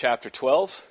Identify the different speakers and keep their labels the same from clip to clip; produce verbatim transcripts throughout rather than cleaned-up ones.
Speaker 1: chapter twelve.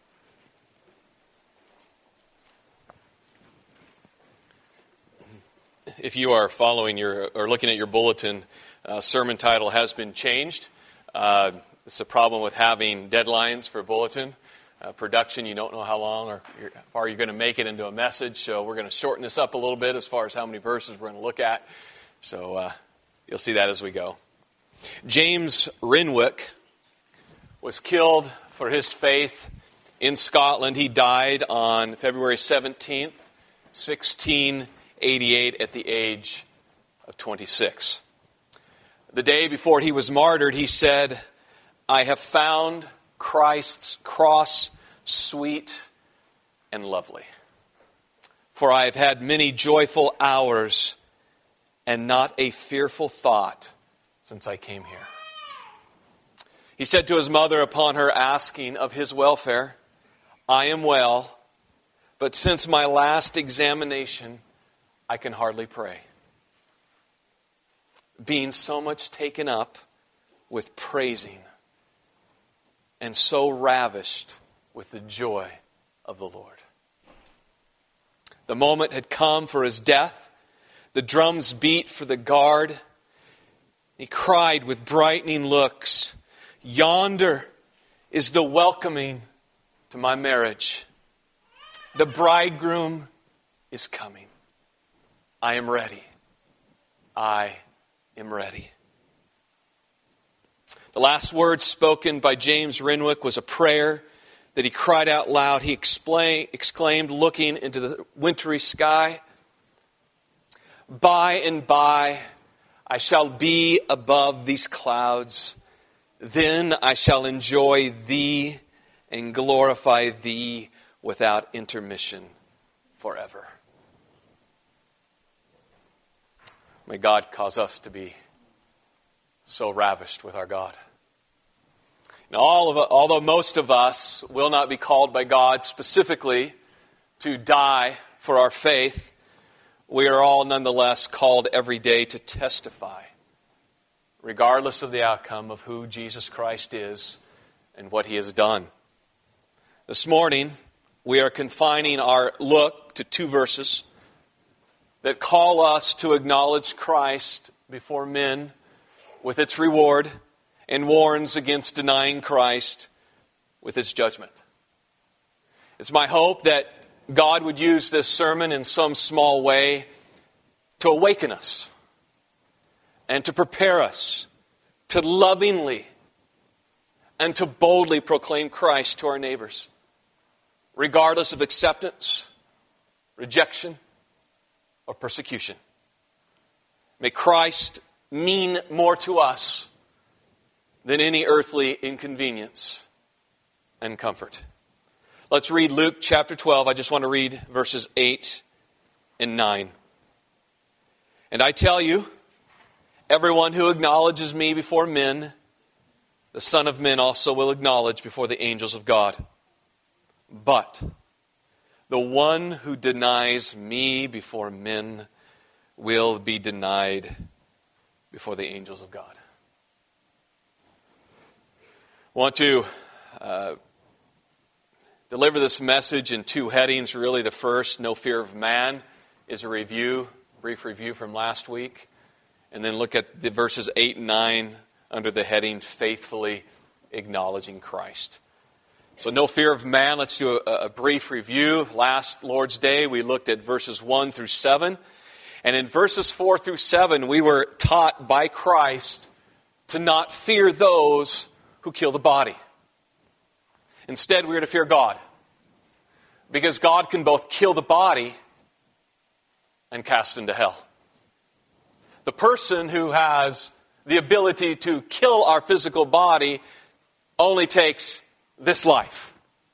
Speaker 1: If you are following your or looking at your bulletin, uh, sermon title has been changed. Uh, it's a problem with having deadlines for bulletin uh, production. You don't know how long or you're, how far you're going to make it into a message. So we're going to shorten this up a little bit as far as how many verses we're going to look at. So uh, you'll see that as we go. James Renwick was killed for his faith in Scotland. He died on February seventeenth, sixteen eighty-eight at the age of twenty-six. The day before he was martyred, he said, "I have found Christ's cross sweet and lovely. For I have had many joyful hours and not a fearful thought since I came here." He said to his mother upon her asking of his welfare, "I am well, but since my last examination, I can hardly pray." Being so much taken up with praising and so ravished with the joy of the Lord. The moment had come for his death. The drums beat for the guard. He cried with brightening looks, "Yonder is the welcoming to my marriage. The bridegroom is coming. I am ready. I am ready." The last words spoken by James Renwick was a prayer that he cried out loud. He explain, exclaimed, looking into the wintry sky, "By and by I shall be above these clouds. Then I shall enjoy Thee and glorify Thee without intermission forever." May God cause us to be so ravished with our God. Now, all of, although most of us will not be called by God specifically to die for our faith, we are all nonetheless called every day to testify, regardless of the outcome, of who Jesus Christ is and what He has done. This morning, we are confining our look to two verses that call us to acknowledge Christ before men with its reward and warns against denying Christ with its judgment. It's my hope that God would use this sermon in some small way to awaken us and to prepare us to lovingly and to boldly proclaim Christ to our neighbors, regardless of acceptance, rejection, or persecution. May Christ mean more to us than any earthly inconvenience and comfort. Let's read Luke chapter twelve. I just want to read verses eight and nine. "And I tell you, everyone who acknowledges me before men, the Son of Man also will acknowledge before the angels of God. But the one who denies me before men will be denied before the angels of God." I want to uh, deliver this message in two headings. Really, the first, no fear of man, is a review, brief review from last week. And then look at the verses eight and nine under the heading, faithfully acknowledging Christ. So no fear of man. Let's do a, a brief review. Last Lord's Day, we looked at verses one through seven. And in verses four through seven, we were taught by Christ to not fear those who kill the body. Instead, we are to fear God. Because God can both kill the body and cast into hell. The person who has the ability to kill our physical body only takes this life.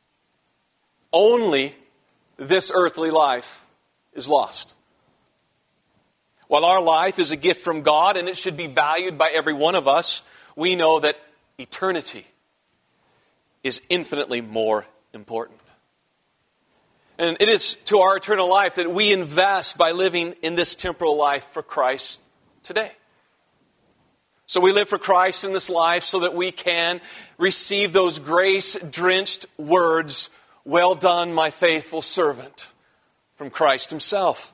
Speaker 1: Only this earthly life is lost. While our life is a gift from God and it should be valued by every one of us, we know that eternity is infinitely more important. And it is to our eternal life that we invest by living in this temporal life for Christ today. So we live for Christ in this life so that we can receive those grace-drenched words, "Well done, my faithful servant," from Christ Himself.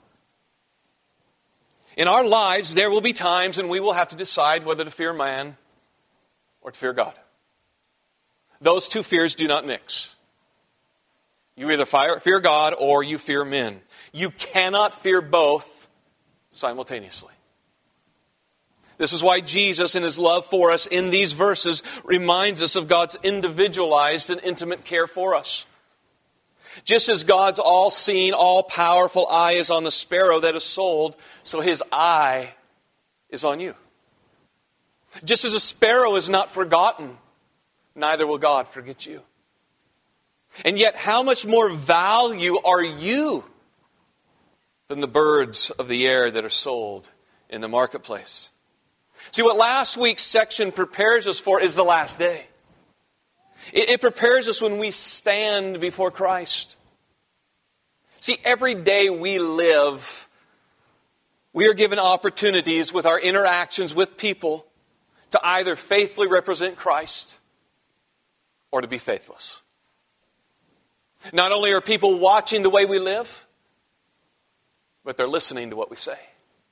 Speaker 1: In our lives, there will be times when we will have to decide whether to fear man or to fear God. Those two fears do not mix. You either fear God or you fear men. You cannot fear both simultaneously. This is why Jesus, in His love for us in these verses, reminds us of God's individualized and intimate care for us. Just as God's all-seeing, all-powerful eye is on the sparrow that is sold, so His eye is on you. Just as a sparrow is not forgotten, neither will God forget you. And yet, how much more value are you than the birds of the air that are sold in the marketplace? See, what last week's section prepares us for is the last day. It, it prepares us when we stand before Christ. See, every day we live, we are given opportunities with our interactions with people to either faithfully represent Christ or to be faithless. Not only are people watching the way we live, but they're listening to what we say.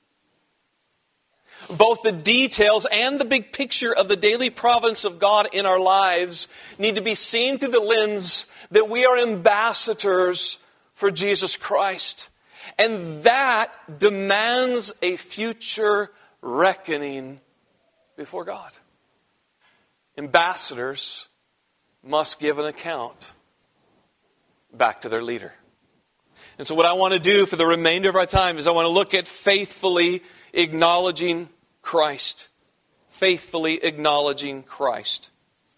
Speaker 1: Both the details and the big picture of the daily providence of God in our lives need to be seen through the lens that we are ambassadors for Jesus Christ. And that demands a future reckoning before God. Ambassadors must give an account back to their leader. And so what I want to do for the remainder of our time is I want to look at faithfully acknowledging Christ. Faithfully acknowledging Christ.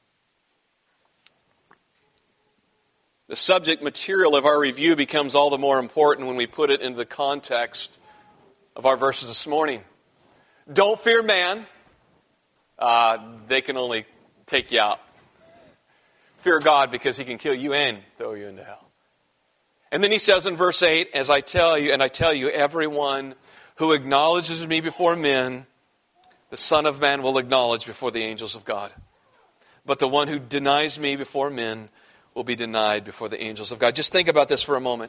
Speaker 1: The subject material of our review becomes all the more important when we put it into the context of our verses this morning. Don't fear man. Uh, they can only take you out. Fear God because He can kill you and throw you into hell. And then He says in verse eight, as I tell you, and I tell you, everyone who acknowledges me before men, the Son of Man will acknowledge before the angels of God. But the one who denies me before men will be denied before the angels of God. Just think about this for a moment.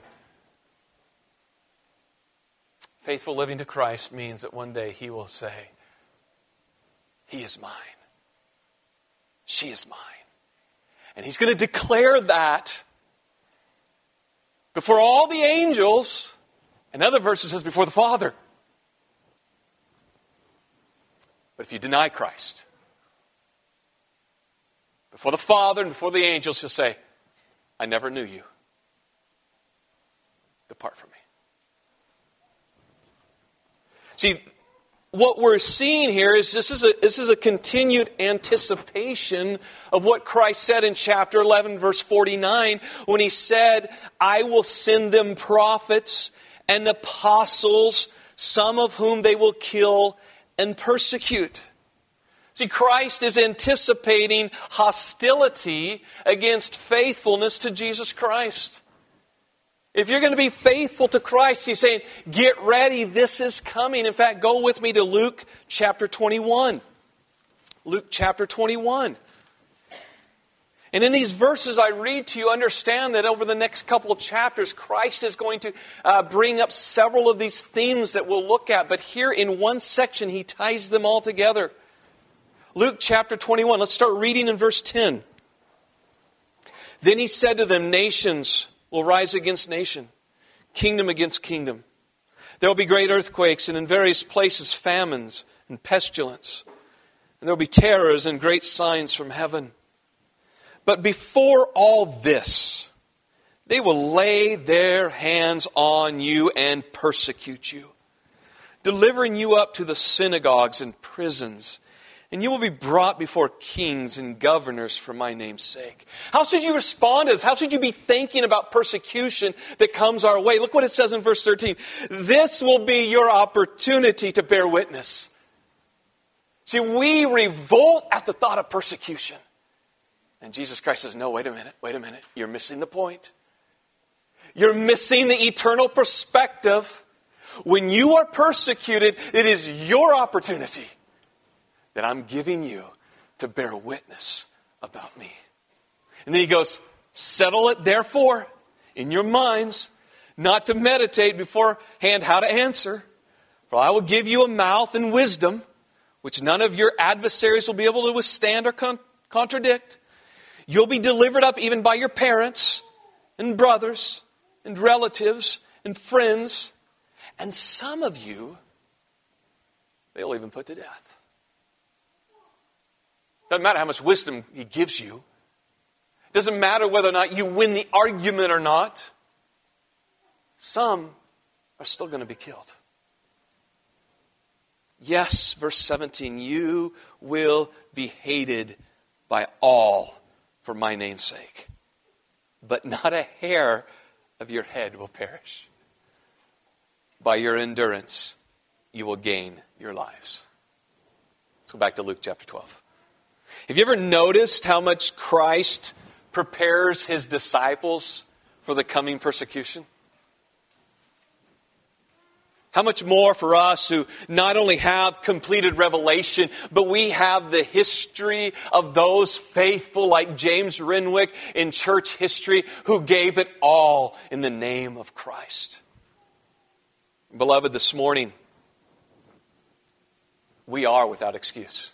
Speaker 1: Faithful living to Christ means that one day He will say, He is mine. She is mine. And He's going to declare that before all the angels. And other verses says before the Father. But if you deny Christ, before the Father and before the angels, He'll say, I never knew you. Depart from me. See, what we're seeing here is this is a, this is a continued anticipation of what Christ said in chapter eleven, verse forty-nine, when He said, I will send them prophets and apostles, some of whom they will kill and persecute. See, Christ is anticipating hostility against faithfulness to Jesus Christ. If you're going to be faithful to Christ, He's saying, get ready, this is coming. In fact, go with me to Luke chapter twenty-one. Luke chapter twenty-one. And in these verses I read to you, understand that over the next couple of chapters, Christ is going to uh, bring up several of these themes that we'll look at. But here in one section, He ties them all together. Luke chapter twenty-one, let's start reading in verse ten. Then He said to them, nations will rise against nation, kingdom against kingdom. There will be great earthquakes, and in various places famines and pestilence. And there will be terrors and great signs from heaven. But before all this, they will lay their hands on you and persecute you, delivering you up to the synagogues and prisons. And you will be brought before kings and governors for my name's sake. How should you respond to this? How should you be thinking about persecution that comes our way? Look what it says in verse thirteen. This will be your opportunity to bear witness. See, we revolt at the thought of persecution. And Jesus Christ says, no, wait a minute, wait a minute. You're missing the point. You're missing the eternal perspective. When you are persecuted, it is your opportunity that I'm giving you to bear witness about me. And then he goes, settle it therefore in your minds, not to meditate beforehand how to answer. For I will give you a mouth and wisdom, which none of your adversaries will be able to withstand or con- contradict. You'll be delivered up even by your parents and brothers and relatives and friends. And some of you, they'll even put to death. Doesn't matter how much wisdom he gives you. Doesn't matter whether or not you win the argument or not. Some are still going to be killed. Yes, verse seventeen, you will be hated by all for my name's sake. But not a hair of your head will perish. By your endurance, you will gain your lives. Let's go back to Luke chapter twelve. Have you ever noticed how much Christ prepares his disciples for the coming persecution? How much more for us who not only have completed revelation, but we have the history of those faithful like James Renwick in church history who gave it all in the name of Christ. Beloved, this morning, we are without excuse.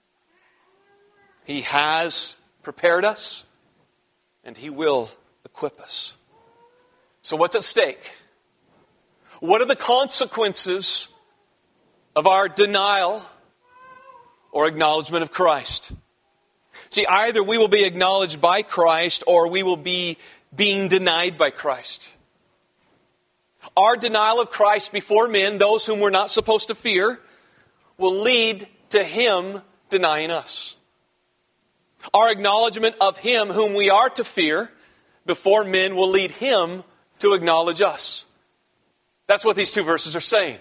Speaker 1: He has prepared us, and He will equip us. So what's at stake? What are the consequences of our denial or acknowledgement of Christ? See, either we will be acknowledged by Christ or we will be being denied by Christ. Our denial of Christ before men, those whom we're not supposed to fear, will lead to Him denying us. Our acknowledgement of Him whom we are to fear before men will lead Him to acknowledge us. That's what these two verses are saying.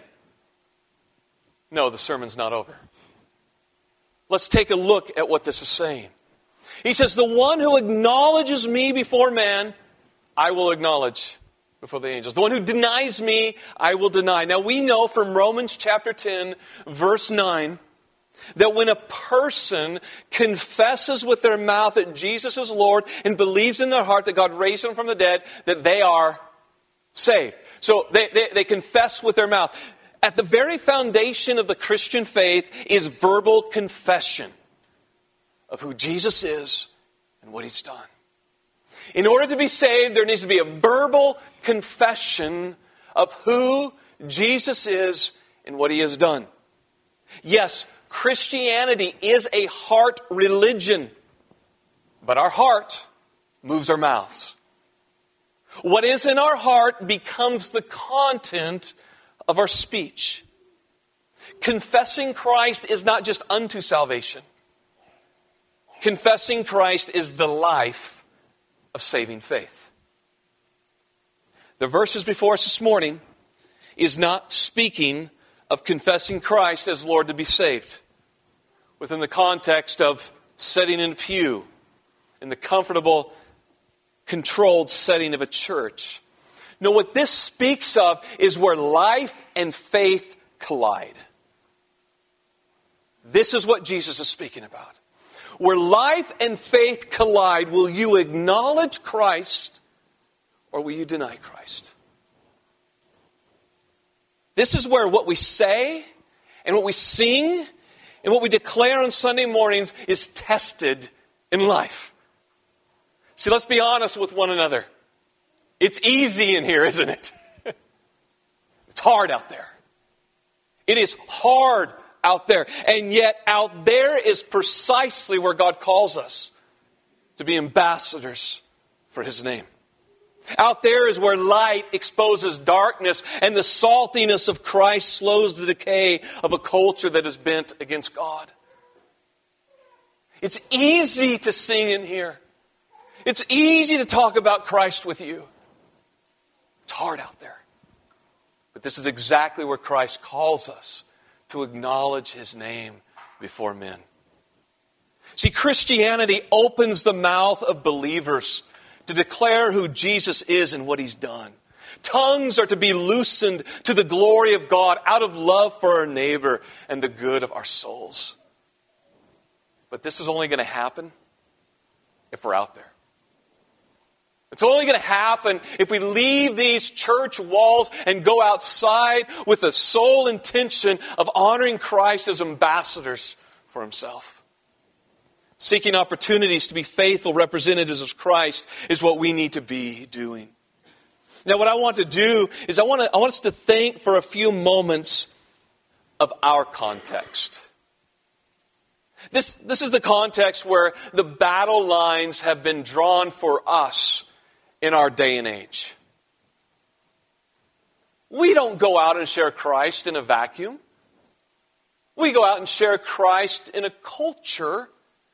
Speaker 1: No, the sermon's not over. Let's take a look at what this is saying. He says, the one who acknowledges me before man, I will acknowledge before the angels. The one who denies me, I will deny. Now we know from Romans chapter ten, verse nine, that when a person confesses with their mouth that Jesus is Lord and believes in their heart that God raised Him from the dead, that they are saved. So they, they, they confess with their mouth. At the very foundation of the Christian faith is verbal confession of who Jesus is and what He's done. In order to be saved, there needs to be a verbal confession of who Jesus is and what He has done. Yes, Christianity is a heart religion, but our heart moves our mouths. What is in our heart becomes the content of our speech. Confessing Christ is not just unto salvation. Confessing Christ is the life of saving faith. The verses before us this morning is not speaking of confessing Christ as Lord to be saved within the context of sitting in a pew in the comfortable, controlled setting of a church. No, what this speaks of is where life and faith collide. This is what Jesus is speaking about. Where life and faith collide, will you acknowledge Christ or will you deny Christ? This is where what we say and what we sing and what we declare on Sunday mornings is tested in life. See, let's be honest with one another. It's easy in here, isn't it? It's hard out there. It is hard out there. And yet out there is precisely where God calls us to be ambassadors for His name. Out there is where light exposes darkness and the saltiness of Christ slows the decay of a culture that is bent against God. It's easy to sing in here. It's easy to talk about Christ with you. It's hard out there. But this is exactly where Christ calls us to acknowledge His name before men. See, Christianity opens the mouth of believers to declare who Jesus is and what He's done. Tongues are to be loosened to the glory of God out of love for our neighbor and the good of our souls. But this is only going to happen if we're out there. It's only going to happen if we leave these church walls and go outside with the sole intention of honoring Christ as ambassadors for Himself. Seeking opportunities to be faithful representatives of Christ is what we need to be doing. Now, what I want to do is I want to, I want us to think for a few moments of our context. This, this is the context where the battle lines have been drawn for us in our day and age. We don't go out and share Christ in a vacuum. We go out and share Christ in a culture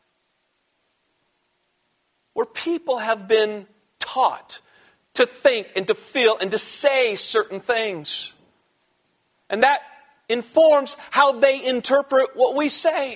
Speaker 1: where people have been taught to think and to feel and to say certain things. And that informs how they interpret what we say.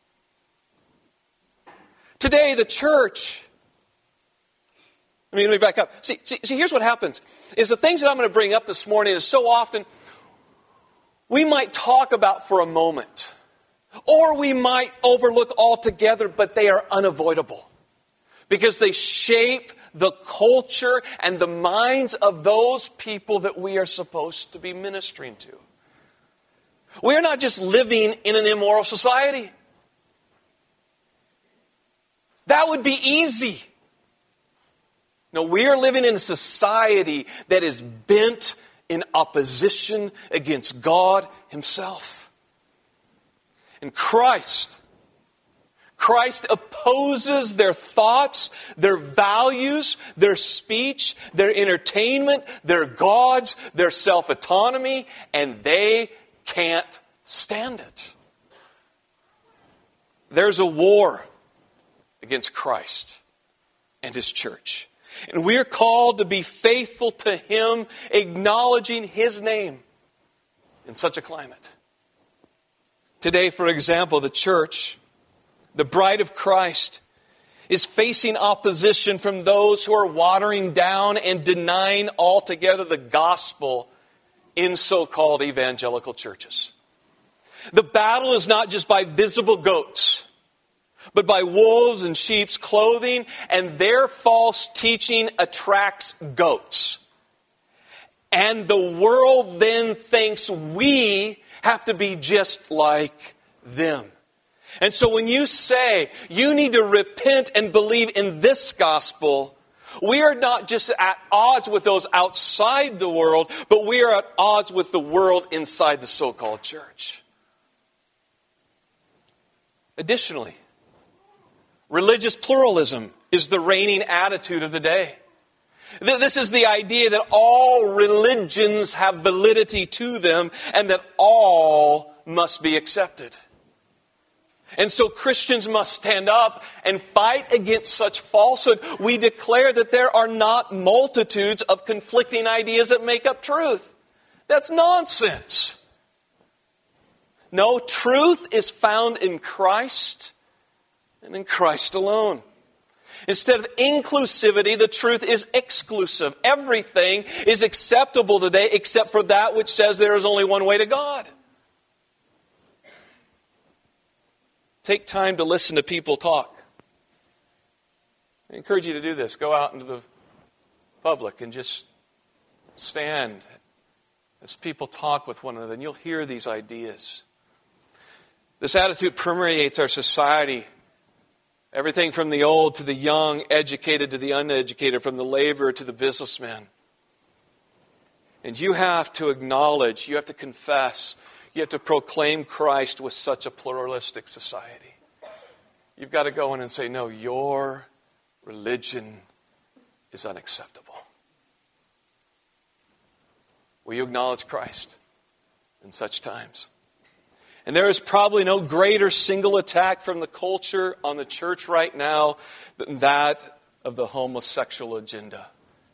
Speaker 1: Today, the church... Let me, let me back up. See, see, see, here's what happens. Is the things that I'm going to bring up this morning is so often we might talk about for a moment. Or we might overlook altogether, but they are unavoidable. Because they shape the culture and the minds of those people that we are supposed to be ministering to. We are not just living in an immoral society. That would be easy. No, we are living in a society that is bent in opposition against God Himself. And Christ, Christ opposes their thoughts, their values, their speech, their entertainment, their gods, their self-autonomy, and they can't stand it. There's a war against Christ and His church. And we are called to be faithful to Him, acknowledging His name in such a climate. Today, for example, the church, the bride of Christ, is facing opposition from those who are watering down and denying altogether the gospel in so-called evangelical churches. The battle is not just by visible goats, but by wolves in sheep's clothing, and their false teaching attracts goats. And the world then thinks we have to be just like them. And so when you say you need to repent and believe in this gospel, we are not just at odds with those outside the world, but we are at odds with the world inside the so-called church. Additionally, religious pluralism is the reigning attitude of the day. This is the idea that all religions have validity to them and that all must be accepted. And so Christians must stand up and fight against such falsehood. We declare that there are not multitudes of conflicting ideas that make up truth. That's nonsense. No, truth is found in Christ and in Christ alone. Instead of inclusivity, the truth is exclusive. Everything is acceptable today except for that which says there is only one way to God. Take time to listen to people talk. I encourage you to do this. Go out into the public and just stand as people talk with one another, and you'll hear these ideas. This attitude permeates our society. Everything from the old to the young, educated to the uneducated, from the laborer to the businessman. And you have to acknowledge, you have to confess, you have to proclaim Christ with such a pluralistic society. You've got to go in and say, no, your religion is unacceptable. Will you acknowledge Christ in such times? And there is probably no greater single attack from the culture on the church right now than that of the homosexual agenda.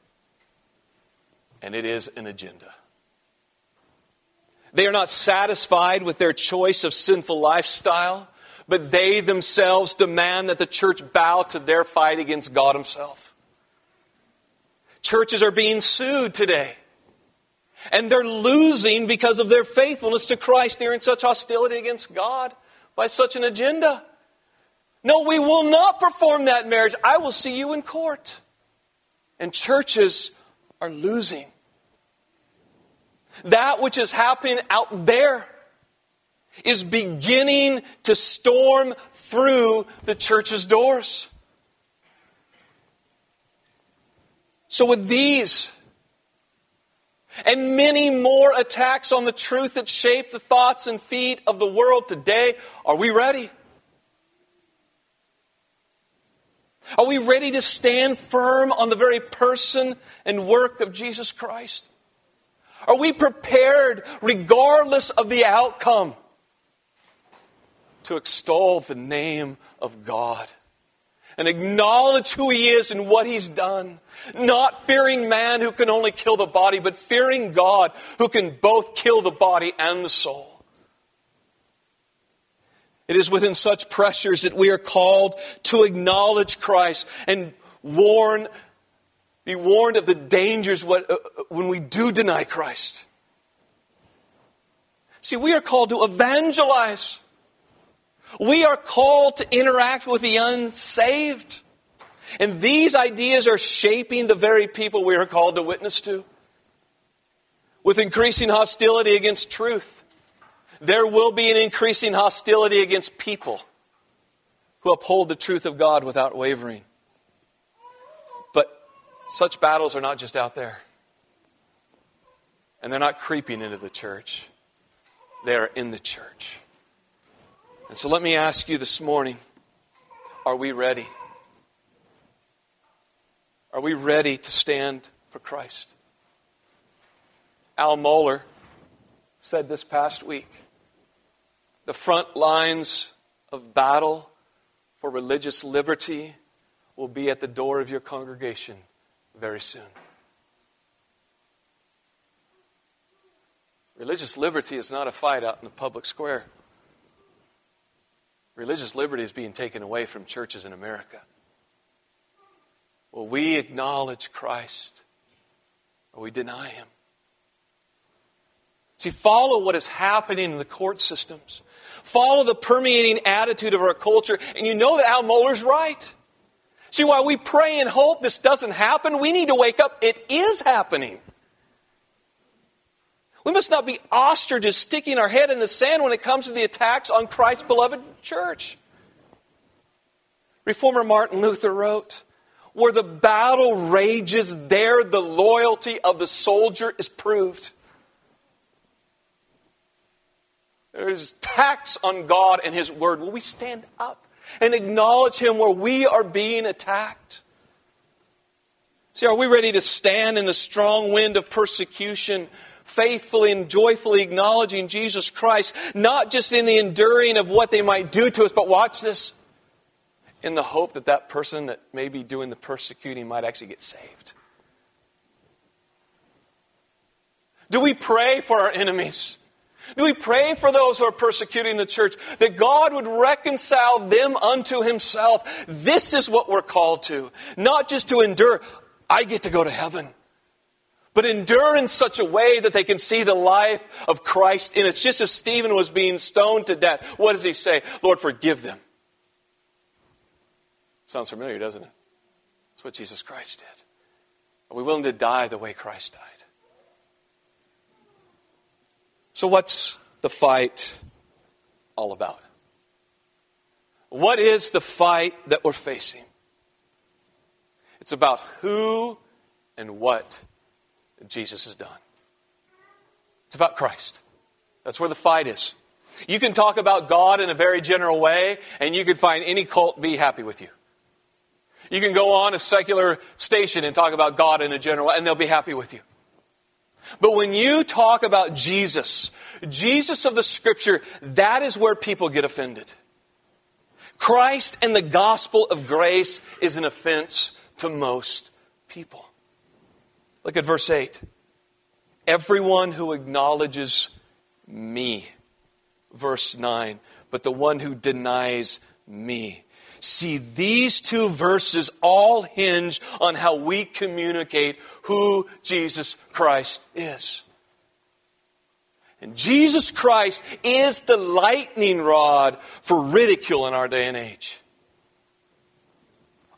Speaker 1: And it is an agenda. They are not satisfied with their choice of sinful lifestyle, but they themselves demand that the church bow to their fight against God Himself. Churches are being sued today. And they're losing because of their faithfulness to Christ during such hostility against God by such an agenda. No, we will not perform that marriage. I will see you in court. And churches are losing. That which is happening out there is beginning to storm through the church's doors. So with these and many more attacks on the truth that shape the thoughts and feet of the world today, are we ready? Are we ready to stand firm on the very person and work of Jesus Christ? Are we prepared, regardless of the outcome, to extol the name of God and acknowledge who He is and what He's done? Not fearing man who can only kill the body, but fearing God who can both kill the body and the soul. It is within such pressures that we are called to acknowledge Christ and warn, be warned of the dangers when we do deny Christ. See, we are called to evangelize. We are called to interact with the unsaved. And these ideas are shaping the very people we are called to witness to. With increasing hostility against truth, there will be an increasing hostility against people who uphold the truth of God without wavering. But such battles are not just out there. And they're not creeping into the church. They are in the church. And so let me ask you this morning, are we ready? Are we ready to stand for Christ? Al Mohler said this past week, the front lines of battle for religious liberty will be at the door of your congregation very soon. Religious liberty is not a fight out in the public square. Religious liberty is being taken away from churches in America. Will we acknowledge Christ or we deny Him? See, follow what is happening in the court systems. Follow the permeating attitude of our culture, and you know that Al Mohler's right. See, while we pray and hope this doesn't happen, we need to wake up. It is happening. We must not be ostriches sticking our head in the sand when it comes to the attacks on Christ's beloved church. Reformer Martin Luther wrote, "Where the battle rages, there the loyalty of the soldier is proved." There's attacks on God and His Word. Will we stand up and acknowledge Him where we are being attacked? See, are we ready to stand in the strong wind of persecution, faithfully and joyfully acknowledging Jesus Christ, not just in the enduring of what they might do to us, but watch this, in the hope that that person that may be doing the persecuting might actually get saved? Do we pray for our enemies? Do we pray for those who are persecuting the church, that God would reconcile them unto Himself? This is what we're called to. Not just to endure, I get to go to heaven, but endure in such a way that they can see the life of Christ in it. Just as Stephen was being stoned to death, what does he say? Lord, forgive them. Sounds familiar, doesn't it? That's what Jesus Christ did. Are we willing to die the way Christ died? So what's the fight all about? What is the fight that we're facing? It's about who and what Jesus has done. It's about Christ. That's where the fight is. You can talk about God in a very general way, and you can find any cult be happy with you. You can go on a secular station and talk about God in a general way, and they'll be happy with you. But when you talk about Jesus, Jesus of the Scripture, that is where people get offended. Christ and the gospel of grace is an offense to most people. Look at verse eight. Everyone who acknowledges me. Verse nine. But the one who denies me. See, these two verses all hinge on how we communicate who Jesus Christ is. And Jesus Christ is the lightning rod for ridicule in our day and age.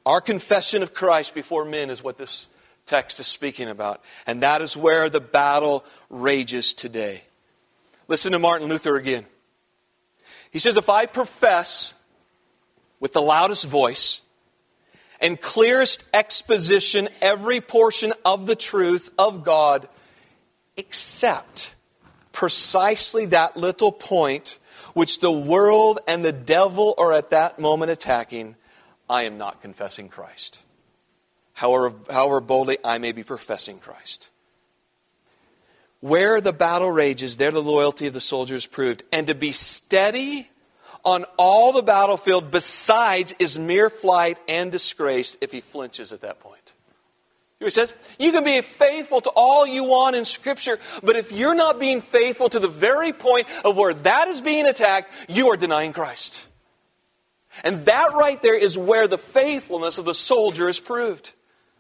Speaker 1: Our confession of Christ before men is what this text is speaking about. And that is where the battle rages today. Listen to Martin Luther again. He says, if I profess with the loudest voice and clearest exposition every portion of the truth of God, except precisely that little point which the world and the devil are at that moment attacking, I am not confessing Christ. However, however boldly I may be professing Christ. Where the battle rages, there the loyalty of the soldier is proved. And to be steady on all the battlefield besides is mere flight and disgrace if he flinches at that point. He says, you can be faithful to all you want in Scripture, but if you're not being faithful to the very point of where that is being attacked, you are denying Christ. And that right there is where the faithfulness of the soldier is proved.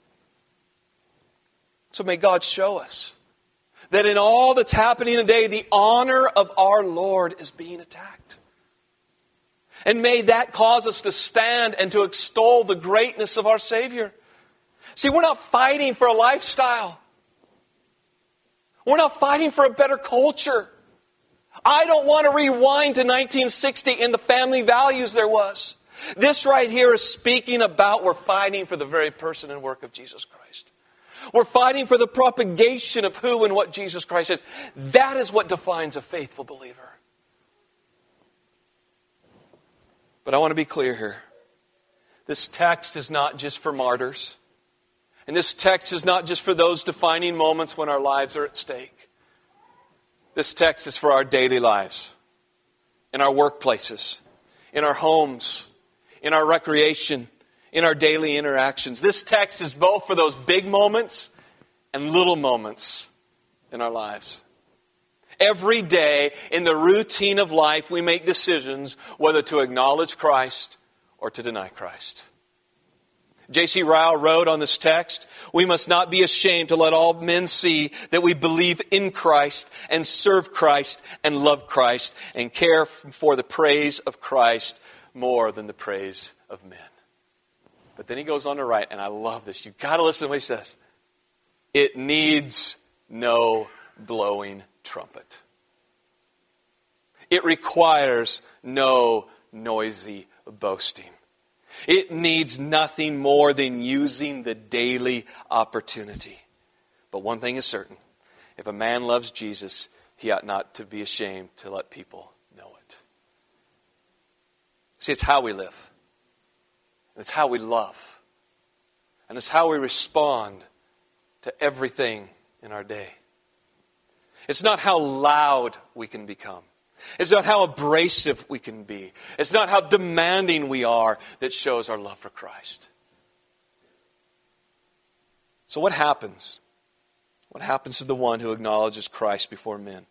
Speaker 1: So may God show us that in all that's happening today, the honor of our Lord is being attacked. And may that cause us to stand and to extol the greatness of our Savior. See, we're not fighting for a lifestyle. We're not fighting for a better culture. I don't want to rewind to nineteen sixty and the family values there was. This right here is speaking about we're fighting for the very person and work of Jesus Christ. We're fighting for the propagation of who and what Jesus Christ is. That is what defines a faithful believer. But I want to be clear here. This text is not just for martyrs. And this text is not just for those defining moments when our lives are at stake. This text is for our daily lives, in our workplaces, in our homes, in our recreation, in our daily interactions. This text is both for those big moments and little moments in our lives. Every day in the routine of life, we make decisions whether to acknowledge Christ or to deny Christ. J C Ryle wrote on this text, we must not be ashamed to let all men see that we believe in Christ and serve Christ and love Christ and care for the praise of Christ more than the praise of men. But then he goes on to write, and I love this. You've got to listen to what he says. It needs no blowing trumpet. It requires no noisy boasting. It needs nothing more than using the daily opportunity. But one thing is certain. If a man loves Jesus, he ought not to be ashamed to let people know it. See, it's how we live. And it's how we love. And it's how we respond to everything in our day. It's not how loud we can become. It's not how abrasive we can be. It's not how demanding we are that shows our love for Christ. So what happens? What happens to the one who acknowledges Christ before men? It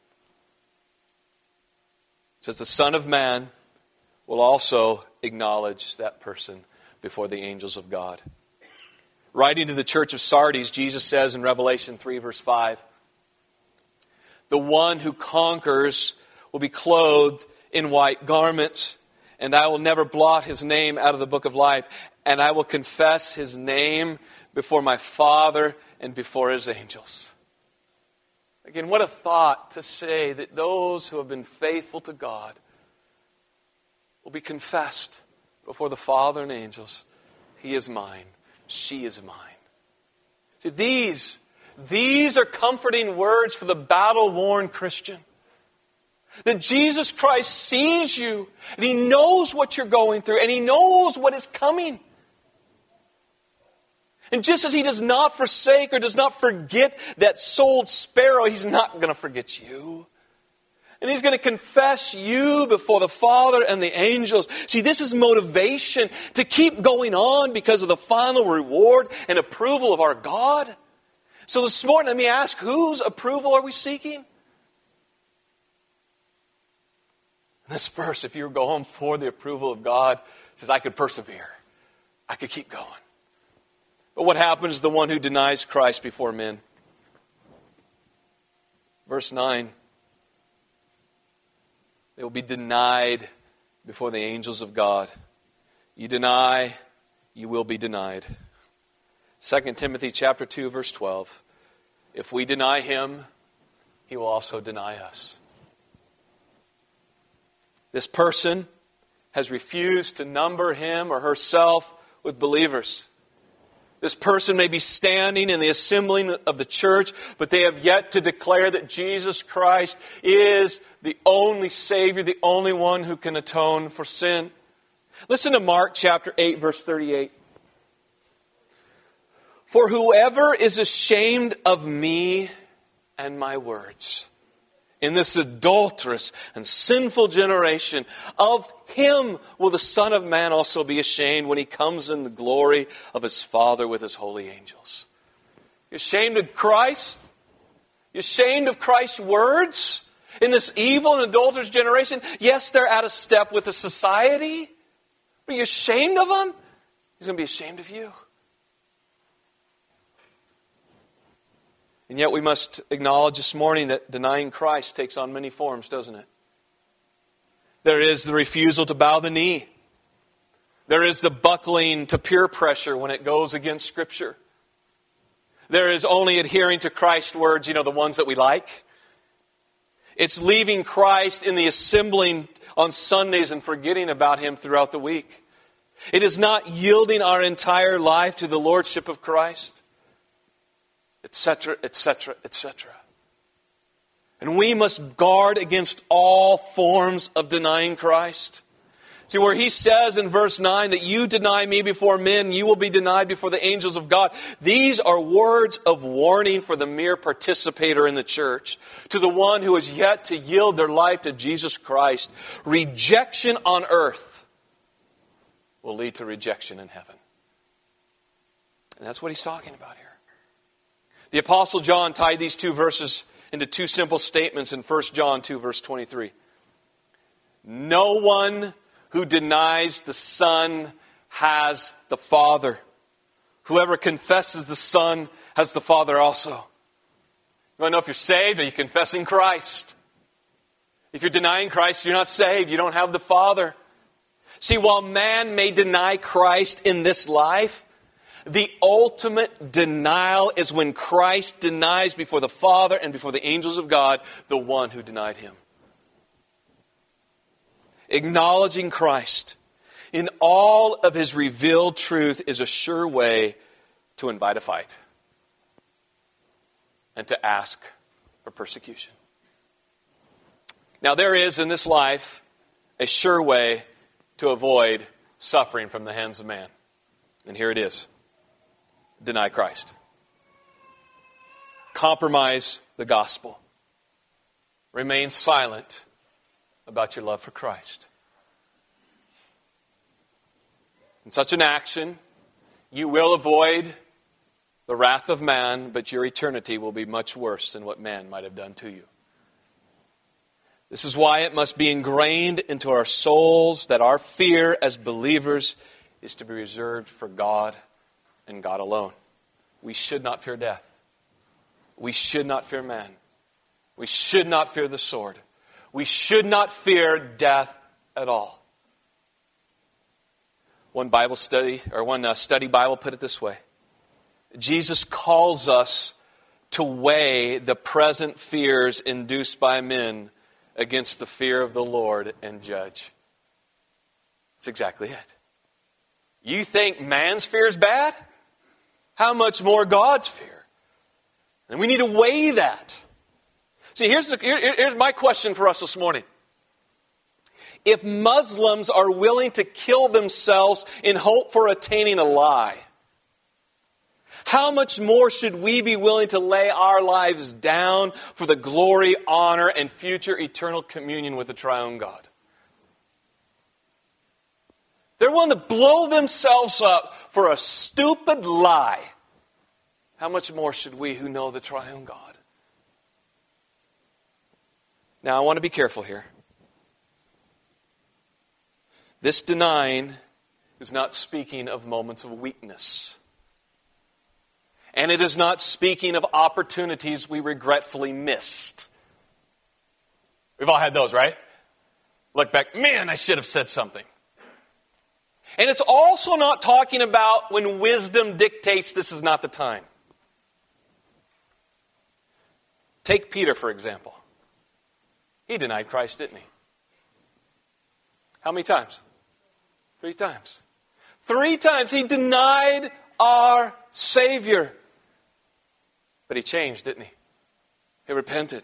Speaker 1: says the Son of Man will also acknowledge that person before the angels of God. Writing to the church of Sardis, Jesus says in Revelation three verse five, the one who conquers will be clothed in white garments, and I will never blot his name out of the book of life, and I will confess his name before my Father and before his angels. Again, what a thought to say that those who have been faithful to God will be confessed before the Father and angels. He is mine. She is mine. See, these, these are comforting words for the battle-worn Christian. That Jesus Christ sees you, and He knows what you're going through, and He knows what is coming. And just as He does not forsake or does not forget that sold sparrow, He's not going to forget you. And He's going to confess you before the Father and the angels. See, this is motivation to keep going on because of the final reward and approval of our God. So this morning, let me ask, whose approval are we seeking? This verse, if you were going for the approval of God, says, I could persevere. I could keep going. But what happens to the one who denies Christ before men? Verse nine. They will be denied before the angels of God. You deny, you will be denied. Second Timothy chapter two, verse twelve. If we deny him, he will also deny us. This person has refused to number him or herself with believers. This person may be standing in the assembling of the church, but they have yet to declare that Jesus Christ is the only Savior, the only one who can atone for sin. Listen to Mark chapter eight, verse thirty-eight. For whoever is ashamed of me and my words in this adulterous and sinful generation, of him will the Son of Man also be ashamed when he comes in the glory of his Father with his holy angels. You're ashamed of Christ? You're ashamed of Christ's words in this evil and adulterous generation? Yes, they're out of step with the society, but you're ashamed of them? He's going to be ashamed of you. And yet we must acknowledge this morning that denying Christ takes on many forms, doesn't it? There is the refusal to bow the knee. There is the buckling to peer pressure when it goes against Scripture. There is only adhering to Christ's words, you know, the ones that we like. It's leaving Christ in the assembling on Sundays and forgetting about Him throughout the week. It is not yielding our entire life to the Lordship of Christ, et cetera, et cetera, et cetera. And we must guard against all forms of denying Christ. See, where he says in verse nine that you deny me before men, you will be denied before the angels of God. These are words of warning for the mere participator in the church. To the one who has yet to yield their life to Jesus Christ, rejection on earth will lead to rejection in heaven. And that's what he's talking about here. The Apostle John tied these two verses into two simple statements in First John two, verse twenty-three. No one who denies the Son has the Father. Whoever confesses the Son has the Father also. You want to know if you're saved? Are you confessing Christ? If you're denying Christ, you're not saved. You don't have the Father. See, while man may deny Christ in this life, the ultimate denial is when Christ denies before the Father and before the angels of God the one who denied Him. Acknowledging Christ in all of His revealed truth is a sure way to invite a fight and to ask for persecution. Now, there is in this life a sure way to avoid suffering from the hands of man. And here it is. Deny Christ. Compromise the gospel. Remain silent about your love for Christ. In such an action, you will avoid the wrath of man, but your eternity will be much worse than what man might have done to you. This is why it must be ingrained into our souls that our fear as believers is to be reserved for God and God alone. We should not fear death. We should not fear man. We should not fear the sword. We should not fear death at all. One Bible study, or one uh, study Bible put it this way. Jesus calls us to weigh the present fears induced by men against the fear of the Lord and judge. That's exactly it. You think man's fear is bad? How much more God's fear? And we need to weigh that. See, here's, the, here, here's my question for us this morning. If Muslims are willing to kill themselves in hope for attaining a lie, how much more should we be willing to lay our lives down for the glory, honor, and future eternal communion with the triune God? They're willing to blow themselves up for a stupid lie. How much more should we who know the triune God? Now, I want to be careful here. This denying is not speaking of moments of weakness. And it is not speaking of opportunities we regretfully missed. We've all had those, right? Look back, man, I should have said something. And it's also not talking about when wisdom dictates this is not the time. Take Peter, for example. He denied Christ, didn't he? How many times? Three times. Three times he denied our Savior. But he changed, didn't he? He repented.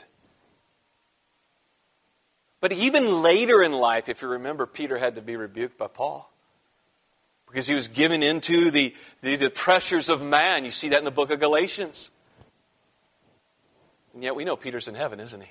Speaker 1: But even later in life, if you remember, Peter had to be rebuked by Paul. Because he was given into the, the, the pressures of man. You see that in the book of Galatians. And yet we know Peter's in heaven, isn't he?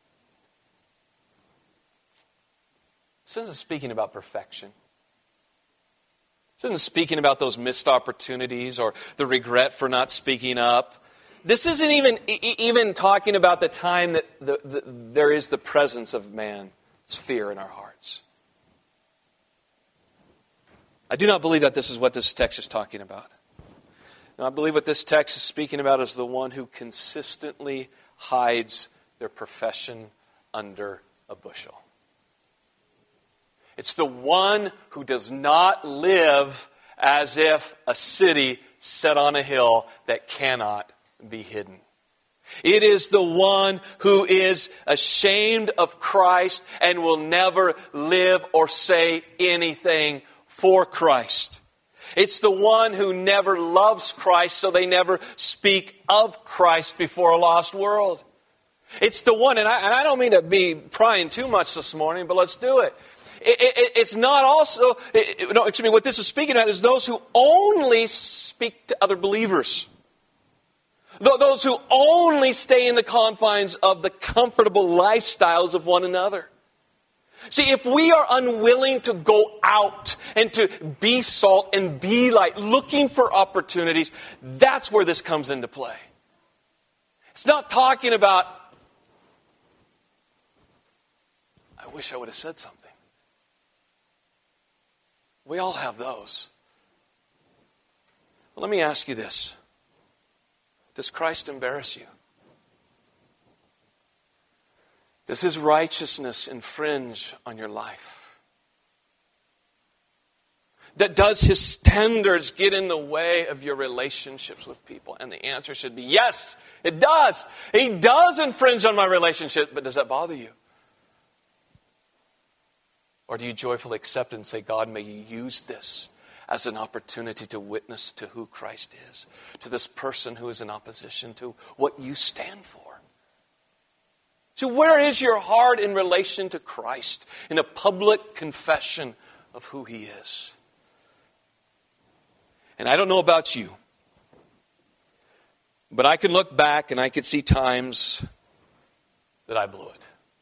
Speaker 1: This isn't speaking about perfection. This isn't speaking about those missed opportunities or the regret for not speaking up. This isn't even even talking about the time that the, the, there is the presence of man's fear in our hearts. I do not believe that this is what this text is talking about. No, I believe what this text is speaking about is the one who consistently hides their profession under a bushel. It's the one who does not live as if a city set on a hill that cannot be hidden. It is the one who is ashamed of Christ and will never live or say anything for Christ. It's the one who never loves Christ, so they never speak of Christ before a lost world. It's the one, and I, and I don't mean to be prying too much this morning, but let's do it. It, it, it's not also, it, no, excuse me, what this is speaking about is those who only speak to other believers. Those who only stay in the confines of the comfortable lifestyles of one another. See, if we are unwilling to go out and to be salt and be light, looking for opportunities, that's where this comes into play. It's not talking about, I wish I would have said something. We all have those. Well, let me ask you this. Does Christ embarrass you? Does His righteousness infringe on your life? That does His standards get in the way of your relationships with people? And the answer should be yes, it does. He does infringe on my relationship, but does that bother you? Or do you joyfully accept it and say, God, may you use this as an opportunity to witness to who Christ is, to this person who is in opposition to what you stand for? So where is your heart in relation to Christ in a public confession of who He is? And I don't know about you, but I can look back and I can see times that I blew it.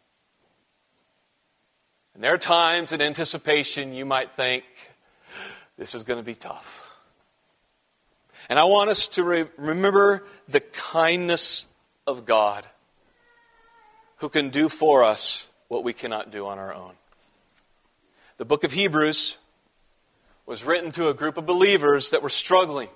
Speaker 1: And there are times in anticipation you might think, this is going to be tough. And I want us to re- remember the kindness of God who can do for us what we cannot do on our own. The book of Hebrews was written to a group of believers that were struggling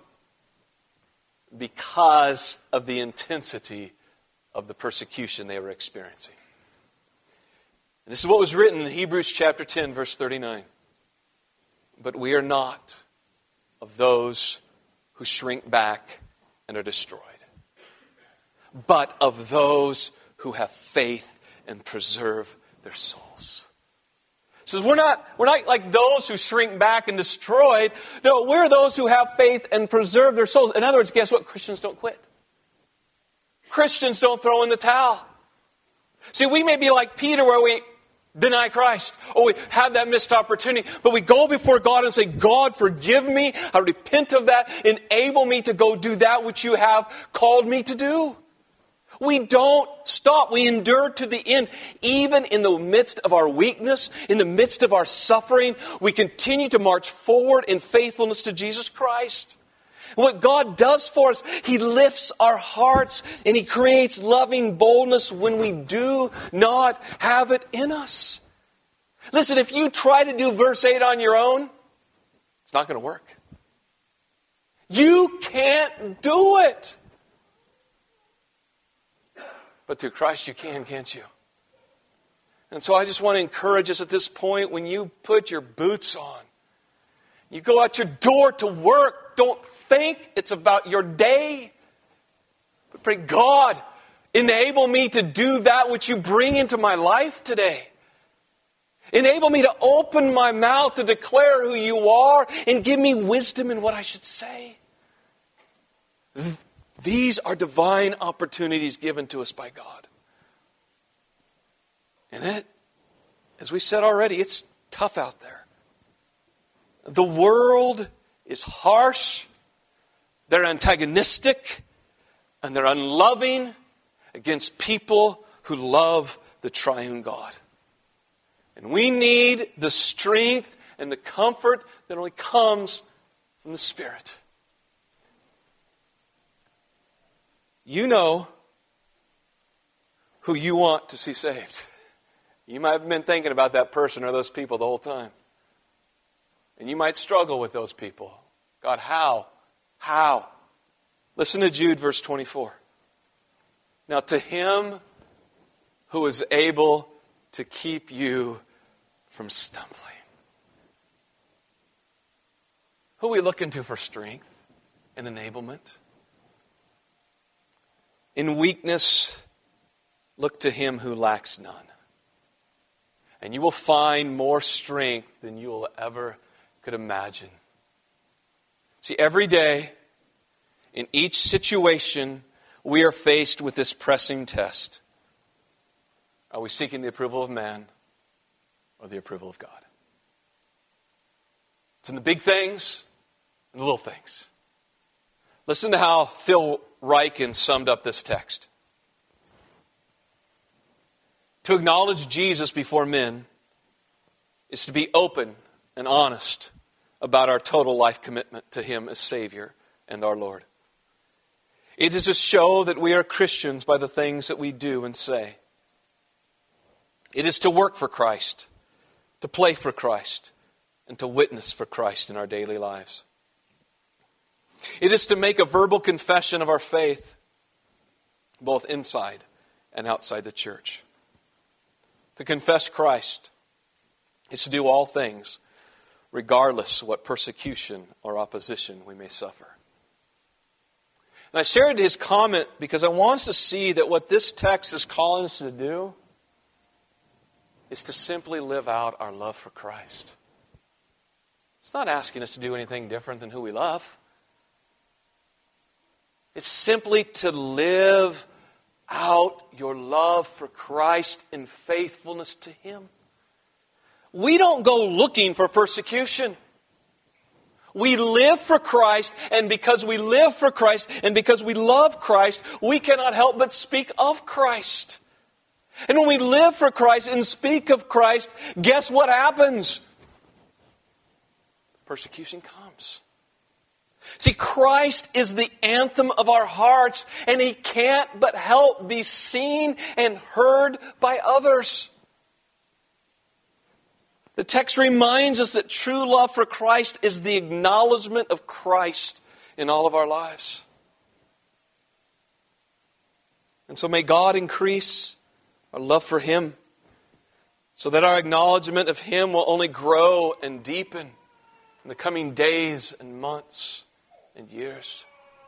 Speaker 1: because of the intensity of the persecution they were experiencing. And this is what was written in Hebrews chapter ten, verse thirty-nine. But we are not of those who shrink back and are destroyed, but of those who have faith and preserve their souls. It says we're not, we're not like those who shrink back and destroyed. No, we're those who have faith and preserve their souls. In other words, guess what? Christians don't quit. Christians don't throw in the towel. See, we may be like Peter where we deny Christ, or we have that missed opportunity, but we go before God and say, God, forgive me. I repent of that. Enable me to go do that which you have called me to do. We don't stop. We endure to the end. Even in the midst of our weakness, in the midst of our suffering, we continue to march forward in faithfulness to Jesus Christ. What God does for us, He lifts our hearts and He creates loving boldness when we do not have it in us. Listen, if you try to do verse eight on your own, it's not going to work. You can't do it. But through Christ you can, can't you? And so I just want to encourage us at this point, when you put your boots on, You go out your door to work. Don't think it's about your day. But pray, God, enable me to do that which you bring into my life today. Enable me to open my mouth to declare who you are and give me wisdom in what I should say. These are divine opportunities given to us by God. And it, as we said already, it's tough out there. The world is harsh, they're antagonistic, and they're unloving against people who love the triune God. And we need the strength and the comfort that only comes from the Spirit. You know who you want to see saved. You might have been thinking about that person or those people the whole time. And you might struggle with those people. God, how? How? Listen to Jude verse twenty-four. Now to Him who is able to keep you from stumbling. Who are we looking to for strength and enablement? In weakness, look to Him who lacks none. And you will find more strength than you will ever could imagine. See, every day, in each situation, we are faced with this pressing test. Are we seeking the approval of man or the approval of God? It's in the big things and the little things. Listen to how Phil Ryken summed up this text. To acknowledge Jesus before men is to be open and honest about our total life commitment to Him as Savior and our Lord. It is to show that we are Christians by the things that we do and say. It is to work for Christ, to play for Christ, and to witness for Christ in our daily lives. It is to make a verbal confession of our faith, both inside and outside the church. To confess Christ is to do all things, regardless of what persecution or opposition we may suffer. And I shared his comment because I want us to see that what this text is calling us to do is to simply live out our love for Christ. It's not asking us to do anything different than who we love. It's simply to live out your love for Christ in faithfulness to Him. We don't go looking for persecution. We live for Christ, and because we live for Christ, and because we love Christ, we cannot help but speak of Christ. And when we live for Christ and speak of Christ, guess what happens? Persecution comes. See, Christ is the anthem of our hearts, and He can't but help be seen and heard by others. The text reminds us that true love for Christ is the acknowledgement of Christ in all of our lives. And so may God increase our love for Him so that our acknowledgement of Him will only grow and deepen in the coming days and months and years.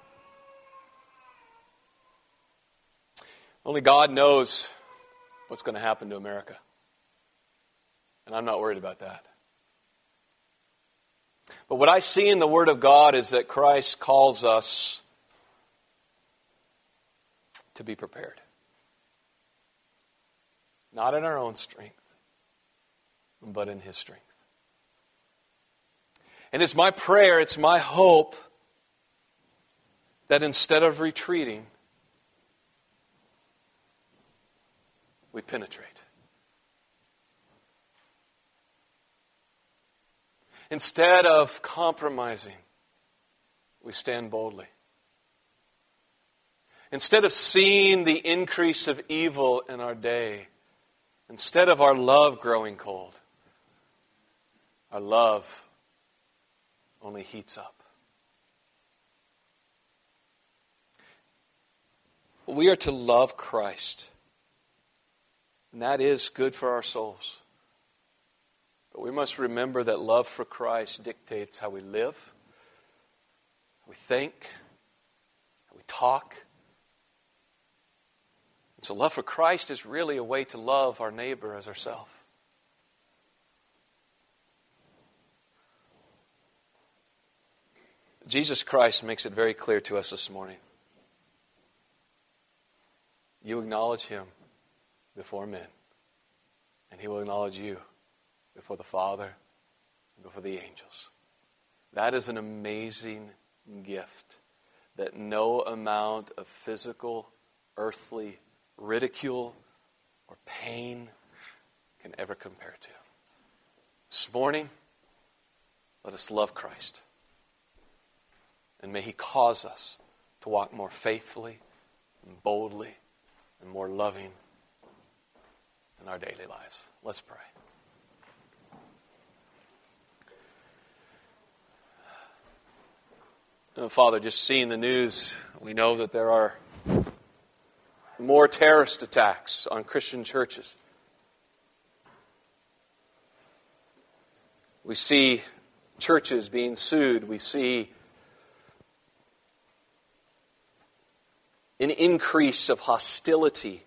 Speaker 1: Only God knows what's going to happen to America. And I'm not worried about that. But what I see in the Word of God is that Christ calls us to be prepared. Not in our own strength, but in His strength. And it's my prayer, it's my hope that instead of retreating, we penetrate. Instead of compromising, we stand boldly. Instead of seeing the increase of evil in our day, instead of our love growing cold, our love only heats up. We are to love Christ. And that is good for our souls. But we must remember that love for Christ dictates how we live, how we think, how we talk. And so love for Christ is really a way to love our neighbor as ourselves. Jesus Christ makes it very clear to us this morning. You acknowledge Him before men, and He will acknowledge you before the Father and before the angels. That is an amazing gift that no amount of physical, earthly ridicule or pain can ever compare to. This morning, let us love Christ. And may He cause us to walk more faithfully and boldly and more loving in our daily lives. Let's pray. Oh, Father, just seeing the news, we know that there are more terrorist attacks on Christian churches. We see churches being sued. We see an increase of hostility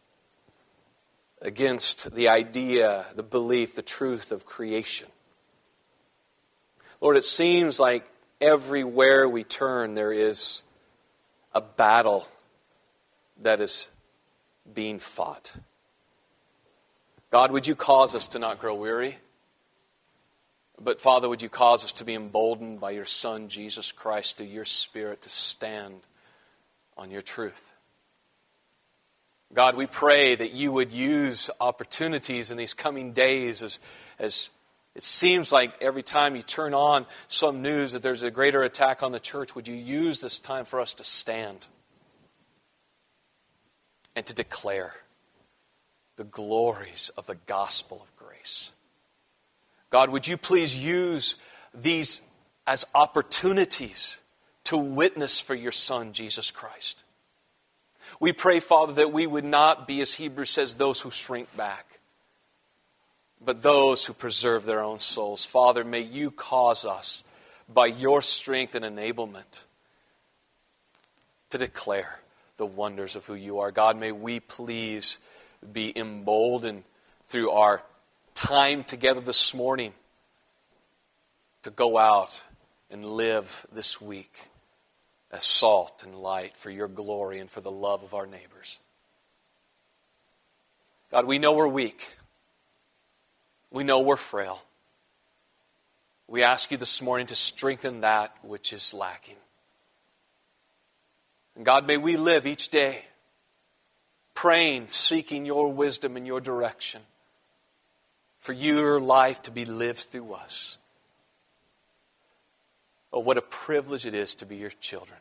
Speaker 1: against the idea, the belief, the truth of creation. Lord, it seems like everywhere we turn there is a battle that is being fought. God, would you cause us to not grow weary? But Father, would you cause us to be emboldened by your Son, Jesus Christ, through your Spirit, to stand on your truth. God, we pray that you would use opportunities in these coming days as, as it seems like every time you turn on some news that there's a greater attack on the church. Would you use this time for us to stand and to declare the glories of the gospel of grace? God, would you please use these as opportunities to witness for your Son, Jesus Christ. We pray, Father, that we would not be, as Hebrews says, those who shrink back, but those who preserve their own souls. Father, may you cause us, by your strength and enablement, to declare the wonders of who you are. God, may we please be emboldened through our time together this morning to go out and live this week as salt and light for your glory and for the love of our neighbors. God, we know we're weak. We know we're frail. We ask you this morning to strengthen that which is lacking. And God, may we live each day praying, seeking your wisdom and your direction for your life to be lived through us. Oh, what a privilege it is to be your children.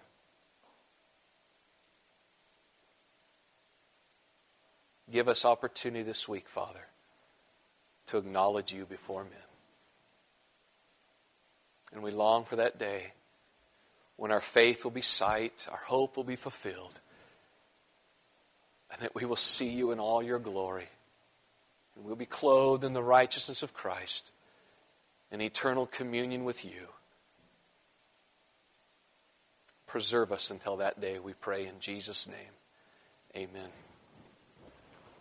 Speaker 1: Give us opportunity this week, Father, to acknowledge you before men. And we long for that day when our faith will be sight, our hope will be fulfilled, and that we will see you in all your glory. And we'll be clothed in the righteousness of Christ in eternal communion with you. Preserve us until that day, we pray in Jesus' name. Amen.